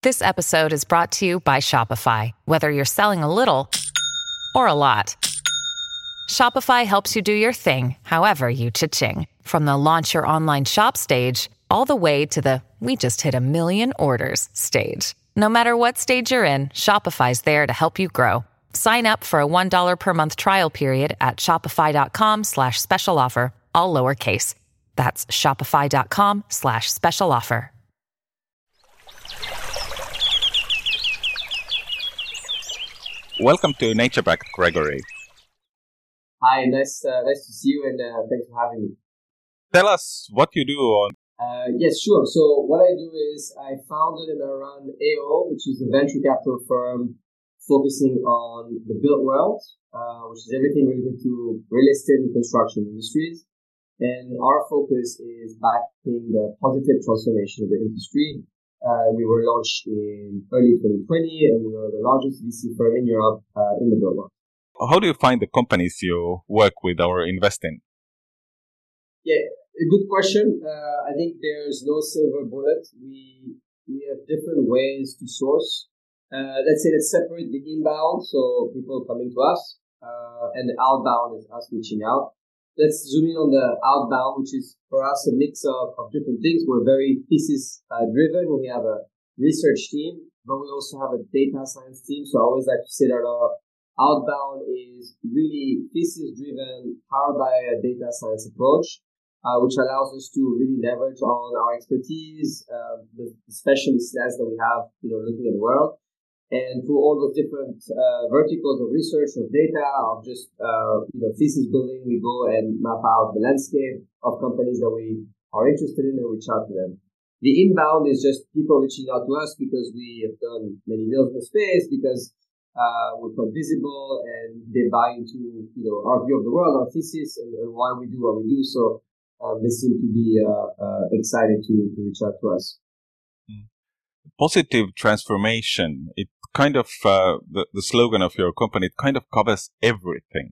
This episode is brought to you by Shopify. Whether you're selling a little or a lot, Shopify helps you do your thing, however you cha-ching. From the launch your online shop stage, all the way to the we just hit 1 million orders stage. No matter what stage you're in, Shopify's there to help you grow. Sign up for a $1 per month trial period at shopify.com/special offer, all lowercase. That's shopify.com/special offer. Welcome to NatureBacked, Gregory. Hi, nice to see you, and thanks for having me. Tell us what you do on. Yes, sure. So what I do is I founded and I run AO, which is a venture capital firm focusing on the built world, which is everything related to real estate and construction industries. And our focus is backing the positive transformation of the industry. We were launched in early 2020, and we are the largest VC firm in Europe in the built world. How do you find the companies you work with or invest in? Yeah, a good question. I think there's no silver bullet. We have different ways to source. Let's separate the inbound, so people coming to us, and the outbound is us reaching out. Let's zoom in on the outbound, which is for us a mix of different things. We're very thesis driven. We have a research team, but we also have a data science team. So I always like to say that our outbound is really thesis driven, powered by a data science approach, which allows us to really leverage on our expertise, the specialist lens that we have, looking at the world. And through all those different verticals of research, of data, of just thesis building, we go and map out the landscape of companies that we are interested in and reach out to them. The inbound is just people reaching out to us because we have done many deals in the space, because we're quite visible and they buy into our view of the world, our thesis, and why we do what we do. So they seem to be excited to reach out to us. Positive transformation. It kind of the slogan of your company. It kind of covers everything,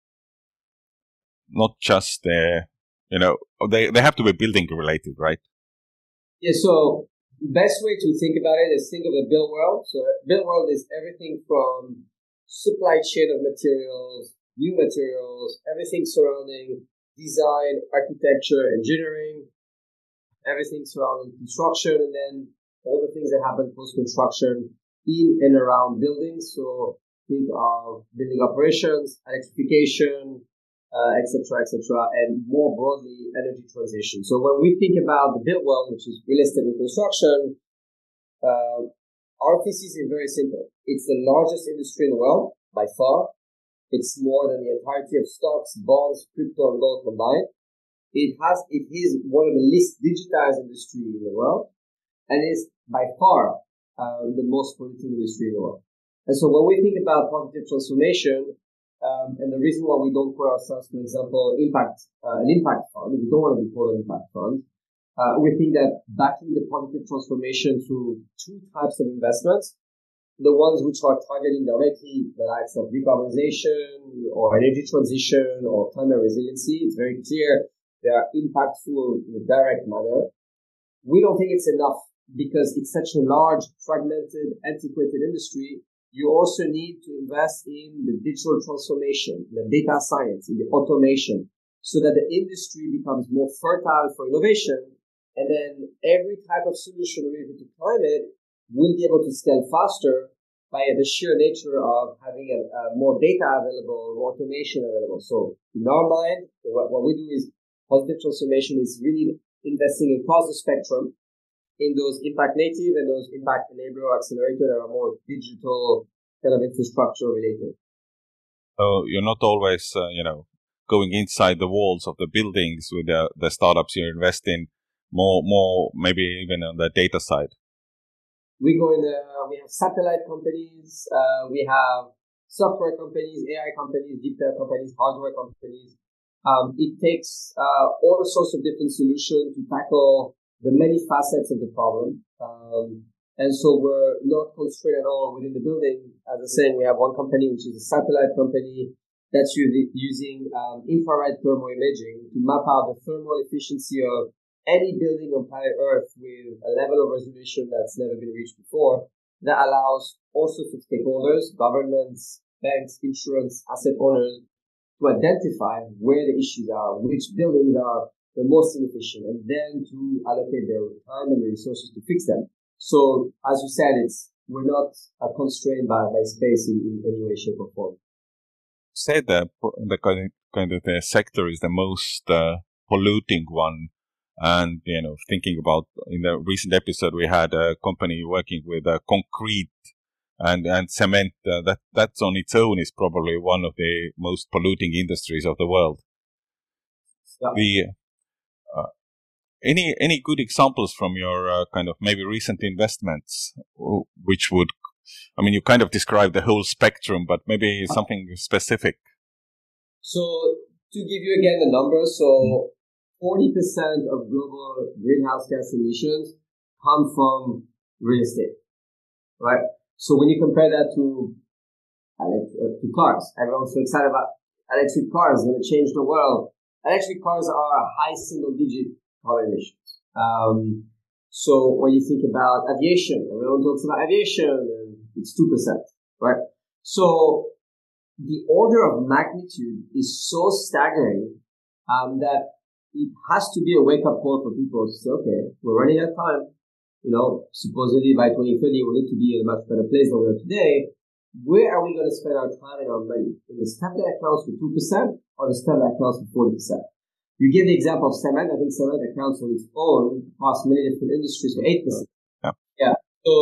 not just they have to be building related, right? Yeah. So the best way to think about it is think of the built world. So built world is everything from supply chain of materials, new materials, everything surrounding design, architecture, engineering, everything surrounding construction, and then all the things that happen post-construction in and around buildings. So think of building operations, electrification, et cetera, and more broadly, energy transition. So when we think about the built world, which is real estate and construction, our thesis is very simple. It's the largest industry in the world, by far. It's more than the entirety of stocks, bonds, crypto, and gold combined. It is one of the least digitized industries in the world, and is by far the most polluting industry in the world. And so when we think about positive transformation, and the reason why we don't call ourselves, for example, an impact fund, we don't want to be called an impact fund, we think that backing the positive transformation through two types of investments, the ones which are targeting directly the likes of decarbonization or energy transition or climate resiliency, it's very clear they are impactful in a direct manner. We don't think it's enough, because it's such a large, fragmented, antiquated industry. You also need to invest in the digital transformation, the data science, in the automation, so that the industry becomes more fertile for innovation. And then every type of solution related to climate will be able to scale faster by the sheer nature of having a more data available, more automation available. So in our mind, what we do is positive transformation is really investing across the spectrum in those impact native and those impact enabler or accelerator that are more digital kind of infrastructure related. So you're not always, going inside the walls of the buildings with the startups you invest in, more maybe even on the data side. We have satellite companies, we have software companies, AI companies, deep tech companies, hardware companies. It takes all sorts of different solutions to tackle the many facets of the problem. And so we're not constrained at all within the building. As I was saying, we have one company, which is a satellite company that's using infrared thermal imaging to map out the thermal efficiency of any building on planet Earth with a level of resolution that's never been reached before, that allows all sorts of stakeholders, governments, banks, insurance, asset owners, to identify where the issues are, which buildings are the most inefficient, and then to allocate their time and the resources to fix them. So, as you said, we're not constrained by space in any way, shape, or form. Say the kind of the sector is the most polluting one. And, thinking about in the recent episode, we had a company working with concrete and cement. That's on its own is probably one of the most polluting industries of the world. Yeah. Any good examples from your kind of maybe recent investments, which would, you kind of described the whole spectrum, but maybe something specific. So to give you again the numbers, 40% of global greenhouse gas emissions come from real estate, right? So when you compare that to cars, everyone's so excited about electric cars, going to change the world. Electric cars are high single-digit carbon emissions. So when you think about aviation, everyone talks about aviation, and it's 2%, right? So the order of magnitude is so staggering that it has to be a wake-up call for people to say, okay, we're running out of time. Supposedly by 2030, we need to be in a much better place than we are today. Where are we going to spend our time and our money? In the stuff that accounts for 2% or the stuff that accounts for 40%? You give the example of cement. I think cement accounts on its own across many different industries for 8%. Yeah.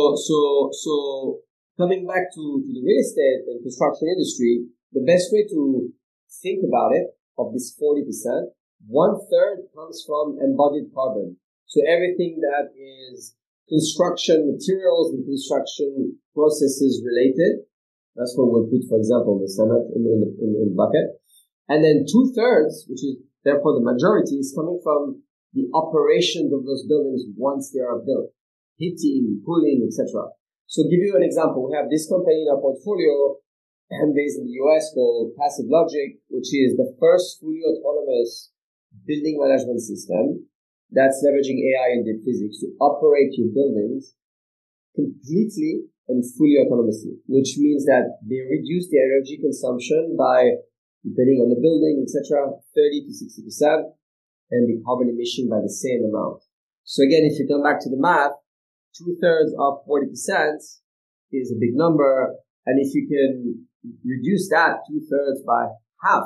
So coming back to the real estate and construction industry, the best way to think about it, of this 40%, 1/3 comes from embodied carbon. So everything that is construction materials and construction processes related, that's what we'll put, for example, the cement in the bucket. And then 2/3, which is therefore the majority, is coming from the operations of those buildings once they are built. Heating, cooling, etc. So give you an example. We have this company in our portfolio based in the US called Passive Logic, which is the first fully autonomous building management system that's leveraging AI and deep physics to operate your buildings completely and fully autonomously, which means that they reduce the energy consumption by, depending on the building, etc., 30 to 60%, and the carbon emission by the same amount. So again, if you come back to the math, 2/3 of 40% is a big number, and if you can reduce that 2/3 by half,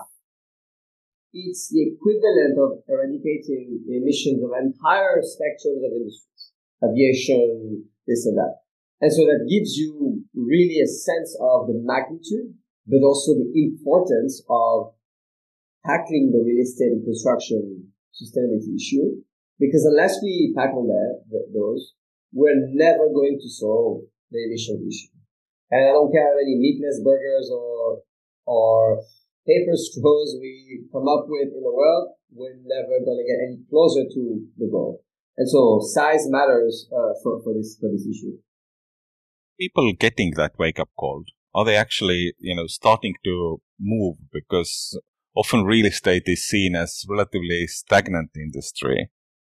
it's the equivalent of eradicating the emissions of entire spectrums of industries, aviation, this and that. And so that gives you really a sense of the magnitude, but also the importance of tackling the real estate and construction sustainability issue. Because unless we tackle those, we're never going to solve the emissions issue. And I don't care how many meatless burgers or paper straws we come up with in the world, we're never going to get any closer to the goal. And so size matters for this issue. People getting that wake-up call, are they actually, starting to move? Because often real estate is seen as relatively stagnant industry.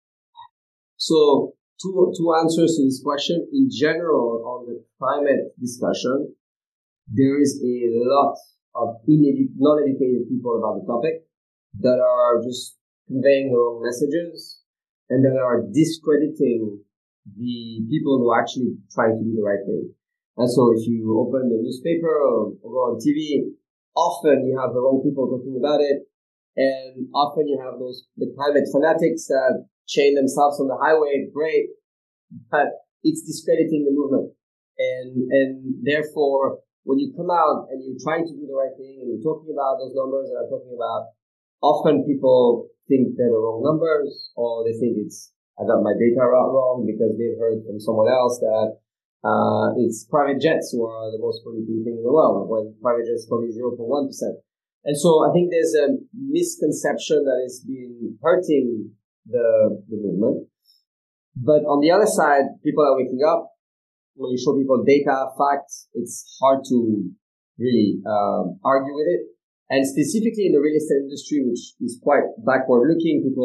So two answers to this question. In general, on the climate discussion, there is a lot of non-educated people about the topic that are just conveying the wrong messages and that are discrediting the people who are actually trying to do the right thing. And so if you open the newspaper or go on TV, often you have the wrong people talking about it, and often you have the climate fanatics that chain themselves on the highway, great, but it's discrediting the movement. And therefore, when you come out and you're trying to do the right thing and you're talking about those numbers that I'm talking about, often people think they're the wrong numbers, or they think I got my data wrong because they've heard from someone else that it's private jets who are the most polluting thing in the world, when private jets is probably 0.1%. And so I think there's a misconception that is been hurting the movement. But on the other side, people are waking up. When you show people data, facts, it's hard to really argue with it. And specifically in the real estate industry, which is quite backward looking, people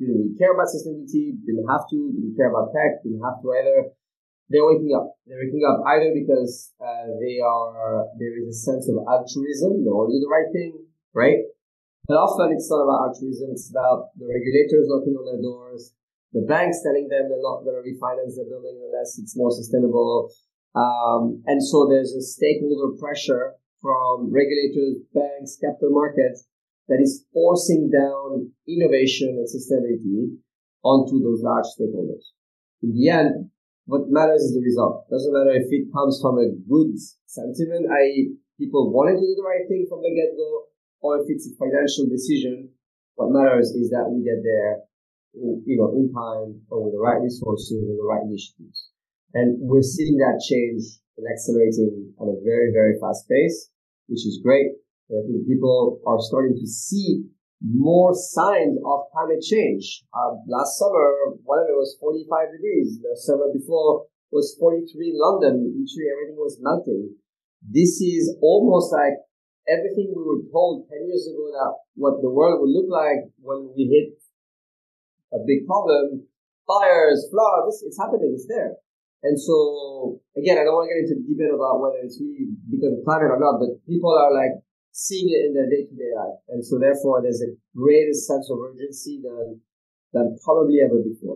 didn't really care about sustainability, didn't have to, didn't care about tech, didn't have to either. They're waking up. They're waking up either because there is a sense of altruism. They want to do the right thing, right? But often it's not about altruism. It's about the regulators knocking on their doors, the banks telling them they're not going to refinance their building unless it's more sustainable. And so there's a stakeholder pressure from regulators, banks, capital markets that is forcing down innovation and sustainability onto those large stakeholders. In the end, what matters is the result. It doesn't matter if it comes from a good sentiment, i.e. people wanting to do the right thing from the get-go, or if it's a financial decision. What matters is that we get there, in time and with the right resources and the right initiatives. And we're seeing that change and accelerating at a very, very fast pace, which is great. I think people are starting to see more signs of climate change. Last summer, one of it was 45 degrees. The summer before was 43 in London. Literally everything was melting. This is almost like everything we were told 10 years ago that what the world would look like when we hit a big problem, fires, floods, it's happening, it's there. And so, again, I don't want to get into the debate about whether it's really because of climate or not, but people are like seeing it in their day-to-day life. And so therefore there's a greater sense of urgency than probably ever before.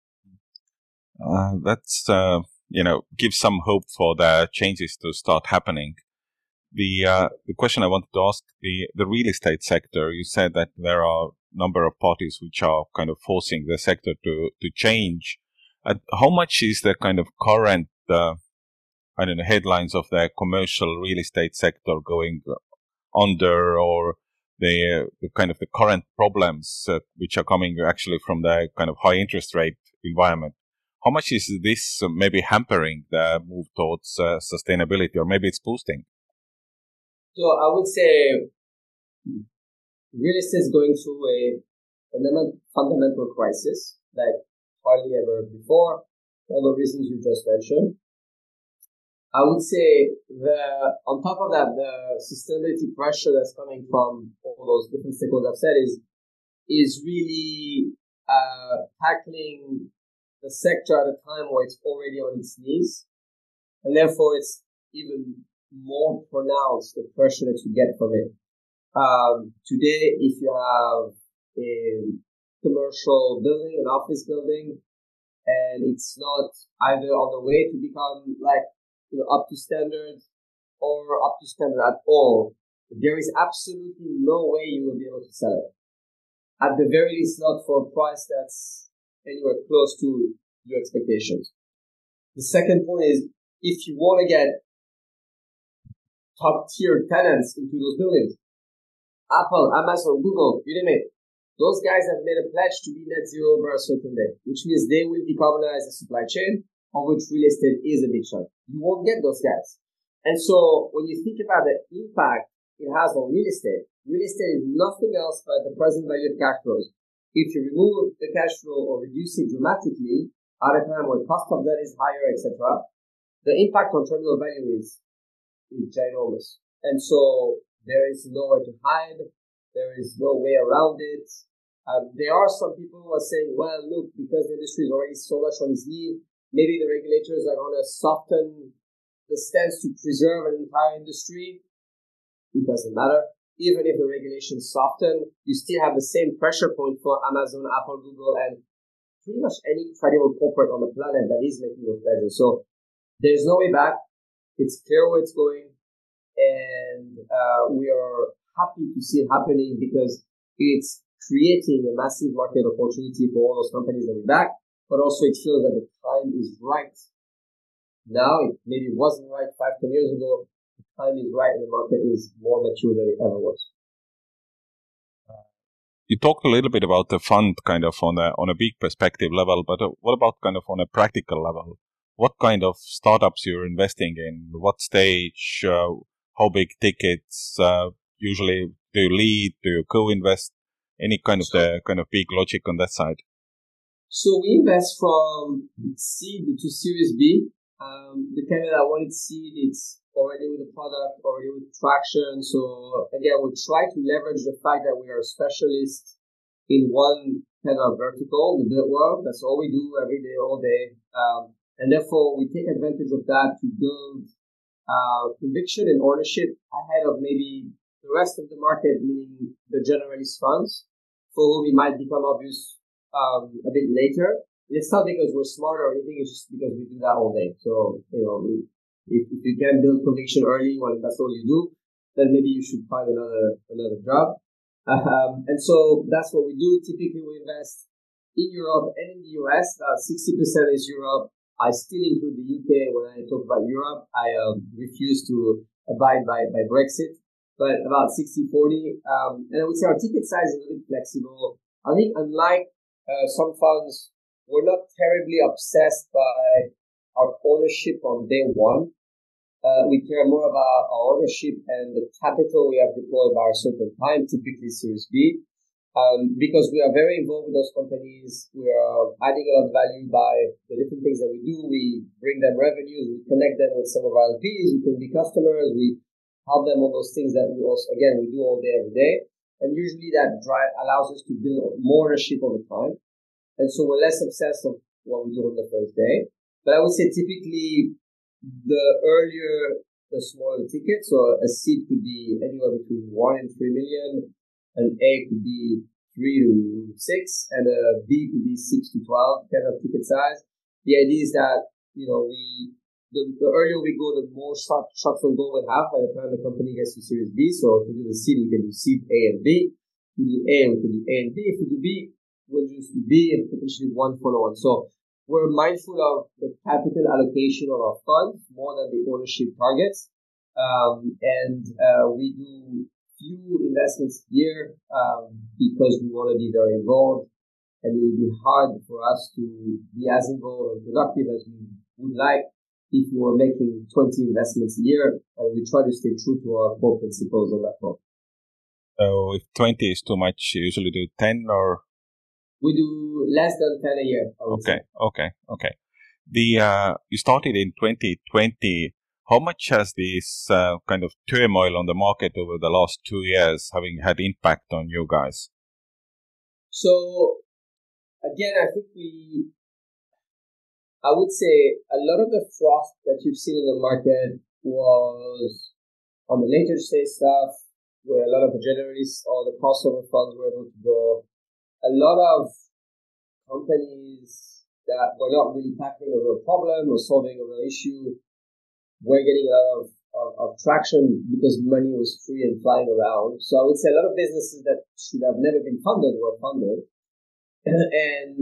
That's, gives some hope for the changes to start happening. The question I wanted to ask, the real estate sector, you said that there are a number of parties which are kind of forcing the sector to change. How much is the kind of current, headlines of the commercial real estate sector going under, or the kind of the current problems which are coming actually from the kind of high interest rate environment? How much is this maybe hampering the move towards sustainability, or maybe it's boosting? So I would say real estate is going through a fundamental crisis like hardly ever before, all the reasons you just mentioned. I would say on top of that, the sustainability pressure that's coming from all those different stakeholders I've said is really tackling the sector at a time where it's already on its knees, and therefore it's even more pronounced the pressure that you get from it. Today, if you have a commercial building, an office building, and it's not either on the way to become up to standard or up to standard at all, there is absolutely no way you will be able to sell it. At the very least, not for a price that's anywhere close to your expectations. The second point is, if you want to get top-tier tenants into those buildings, Apple, Amazon, Google, you name it, those guys have made a pledge to be net zero over a certain day, which means they will decarbonize the supply chain, of which real estate is a big chunk. You won't get those guys. And so when you think about the impact it has on real estate is nothing else but the present value of cash flows. If you remove the cash flow or reduce it dramatically at a time where cost of debt is higher, etc., the impact on terminal value is ginormous. And so there is nowhere to hide. There is no way around it. There are some people who are saying, well, look, because the industry is already so much on its knees, maybe the regulators are going to soften the stance to preserve an entire industry. It doesn't matter. Even if the regulations soften, you still have the same pressure point for Amazon, Apple, Google, and pretty much any credible corporate on the planet that is making those pledges. So there's no way back. It's clear where it's going, and we are happy to see it happening because it's creating a massive market opportunity for all those companies that we back, but also it feels that the time is right now. It maybe wasn't right 5-10 years ago. The time is right, and the market is more mature than it ever was. You talked a little bit about the fund kind of on a big perspective level, but what about kind of on a practical level? What kind of startups you're investing in? What stage? How big tickets? Usually, do you lead? Do you co-invest? Any kind of big logic on that side? So we invest from seed to Series B. The candidate that wanted seed, it's already with the product, already with traction. So again, we try to leverage the fact that we are a specialist in one kind of vertical, the built world. That's all we do every day, all day. And therefore, we take advantage of that to build conviction and ownership ahead of maybe the rest of the market, meaning the generalist funds, for whom it might become obvious a bit later. And it's not because we're smarter or anything, it's just because we do that all day. So, if you can build conviction early when that's all you do, then maybe you should find another job. And so that's what we do. Typically, we invest in Europe and in the US. 60% is Europe. I still include the UK when I talk about Europe. I refuse to abide by Brexit, but about 60-40. And I would say our ticket size is a little bit flexible. I think unlike some funds, we're not terribly obsessed by our ownership on day one. We care more about our ownership and the capital we have deployed by a certain time, typically Series B, because we are very involved with those companies. We are adding a lot of value by the different things that we do. We bring them revenues. We connect them with some of our LPs. We can be customers. We help them on those things that we also, again, we do all day, every day. And usually that drive allows us to build more ownership over time. And so we're less obsessed with what we do on the first day. But I would say typically the earlier, the smaller the ticket. So a seed could be anywhere between 1 and 3 million. An A could be 3 to 6, and a B could be 6 to 12 kind of ticket size. The idea is that, the earlier we go, the more shots on goal we have by the time the company gets to Series B. So if we do the seed, we can do seed A and B. If we do A, we can do A and B. If we do B, we'll just do B and potentially one follow-on. So we're mindful of the capital allocation of our funds more than the ownership targets. We do few investments a year because we want to be very involved. And it would be hard for us to be as involved and productive as we would like if we were making 20 investments a year. And we try to stay true to our core principles on that front. So if 20 is too much, you usually do 10 or? We do less than 10 a year. Okay. You started in 2020. How much has this kind of turmoil on the market over the last 2 years having had impact on you guys? So again, I would say a lot of the froth that you've seen in the market was on the later stage stuff, where a lot of the generalists or the crossover funds were able to go. A lot of companies that were not really tackling a real problem or solving a real issue were getting a lot of traction because money was free and flying around. So I would say a lot of businesses that should have never been funded were funded. And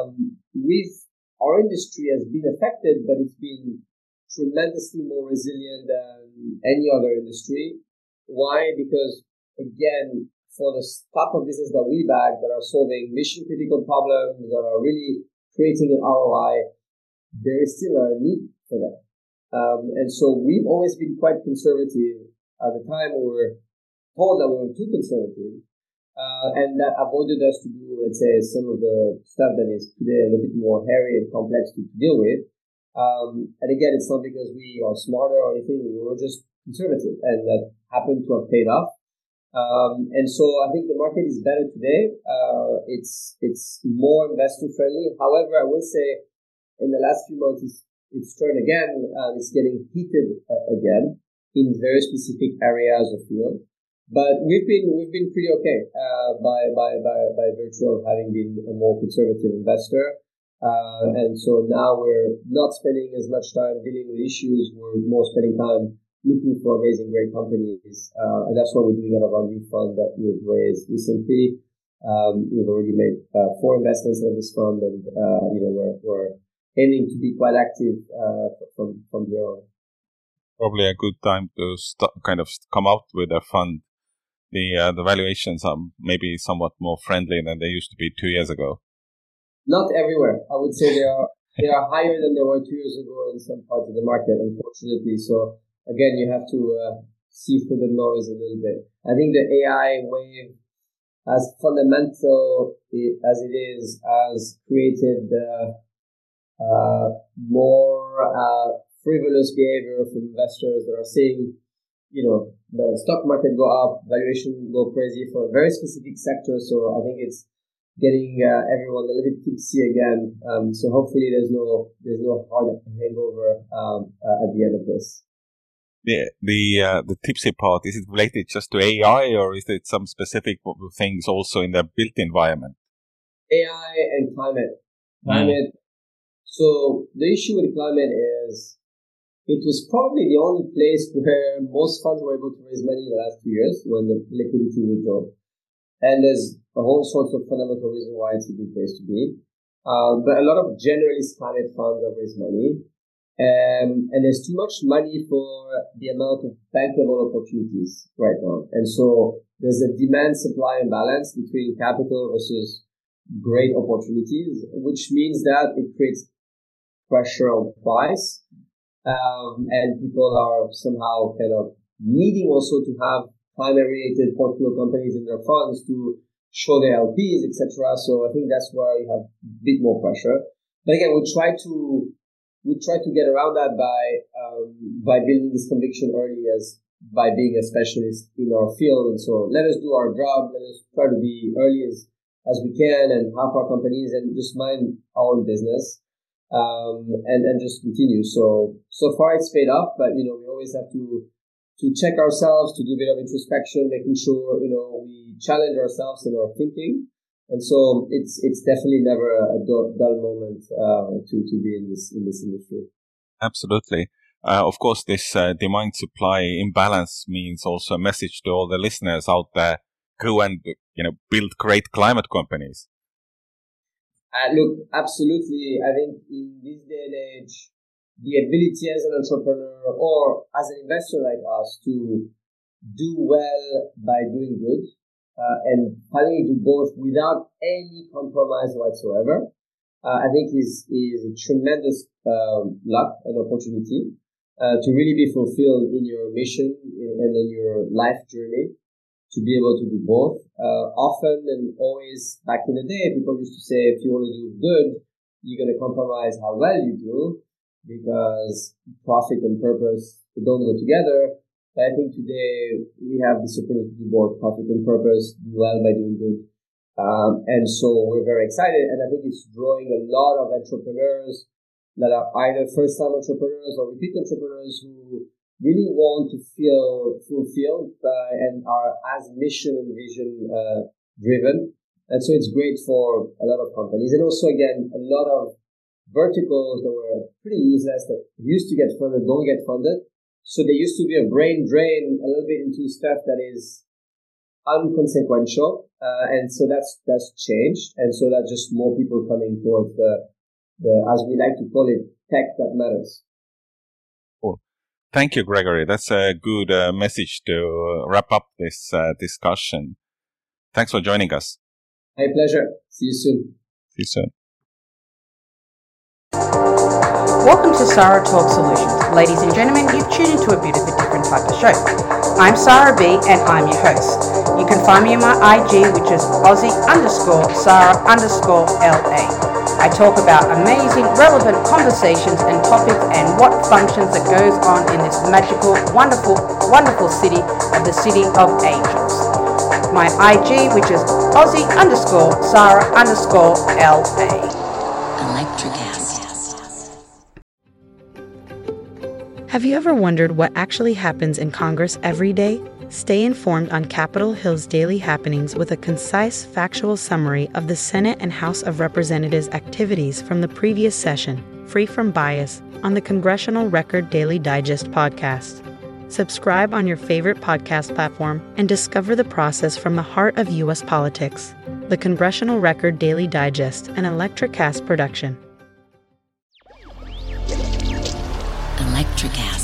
our industry has been affected, but it's been tremendously more resilient than any other industry. Why? Because, again, for the type of business that we back that are solving mission-critical problems, that are really creating an ROI, there is still a need for that. And so we've always been quite conservative. At the time, we were told that we were too conservative, and that avoided us to do, let's say, some of the stuff that is today a little bit more hairy and complex to deal with. And again, it's not because we are smarter or anything. We were just conservative, and that happened to have paid off. And so I think the market is better today. It's more investor friendly. However, I will say in the last few months, it's turned again, and it's getting heated again in very specific areas of field. But we've been pretty okay by virtue of having been a more conservative investor. And so now we're not spending as much time dealing with issues. We're more spending time looking for amazing, great companies. And that's what we're doing out of our new fund that we've raised recently. We've already made 4 investments in this fund, and we're aiming to be quite active from here on. Probably a good time to come out with a fund. The valuations are maybe somewhat more friendly than they used to be 2 years ago. Not everywhere. I would say they are higher than they were 2 years ago in some parts of the market, unfortunately. So again, you have to see through the noise a little bit. I think the AI wave, as fundamental as it is, has created more frivolous behavior from investors that are seeing, the stock market go up, valuation go crazy for a very specific sector. So I think it's getting everyone a little bit tipsy again. So hopefully there's no hard hangover at the end of this. The tipsy part, is it related just to AI, or is it some specific things also in the built environment? AI and climate. So the issue with climate is it was probably the only place where most funds were able to raise money in the last 2 years when the liquidity withdrew. And there's a whole sorts of fundamental reason why it's a good place to be. But a lot of generalist climate funds have raised money. And there's too much money for the amount of bankable opportunities right now. And so there's a demand-supply imbalance between capital versus great opportunities, which means that it creates pressure on price. And people are somehow kind of needing also to have climate-related portfolio companies in their funds to show their LPs, etc. So I think that's where you have a bit more pressure. But again, we try to get around that by building this conviction early by being a specialist in our field. And so let us do our job. Let us try to be early as we can and help our companies and just mind our own business. And just continue. So far it's paid off, but, we always have to check ourselves, to do a bit of introspection, making sure, we challenge ourselves in our thinking. And so it's definitely never a dull moment, to be in this industry. Absolutely. Of course, this demand supply imbalance means also a message to all the listeners out there. Go and, build great climate companies. Look, absolutely. I think in this day and age, the ability as an entrepreneur or as an investor like us to do well by doing good, and finally do both without any compromise whatsoever, I think is a tremendous luck and opportunity to really be fulfilled in your mission and in your life journey, to be able to do both. Often and always back in the day, people used to say, if you want to do good, you're going to compromise how well you do, because profit and purpose don't go together. But I think today we have this opportunity to do both profit and purpose, do well by doing good. And so we're very excited. And I think it's drawing a lot of entrepreneurs that are either first-time entrepreneurs or repeat entrepreneurs who really want to feel fulfilled and are as mission and vision driven. And so it's great for a lot of companies. And also, again, a lot of verticals that were pretty useless, that used to get funded, don't get funded. So there used to be a brain drain a little bit into stuff that is unconsequential. And so that's changed. And so that's just more people coming towards the, as we like to call it, tech that matters. Cool. Thank you, Gregory. That's a good message to wrap up this discussion. Thanks for joining us. My pleasure. See you soon. See you soon. Welcome to Sarah Talk Solutions. Ladies and gentlemen, you've tuned into a bit of a different type of show. I'm Sarah B and I'm your host. You can find me on my IG, which is Aussie_Sarah_LA. I talk about amazing, relevant conversations and topics and what functions that goes on in this magical, wonderful, wonderful city of the City of Angels. My IG, which is Aussie_Sarah_LA. Electric acid. Have you ever wondered what actually happens in Congress every day? Stay informed on Capitol Hill's daily happenings with a concise, factual summary of the Senate and House of Representatives' activities from the previous session, free from bias, on the Congressional Record Daily Digest podcast. Subscribe on your favorite podcast platform and discover the process from the heart of U.S. politics. The Congressional Record Daily Digest, an Electric Cast production. Electric acid.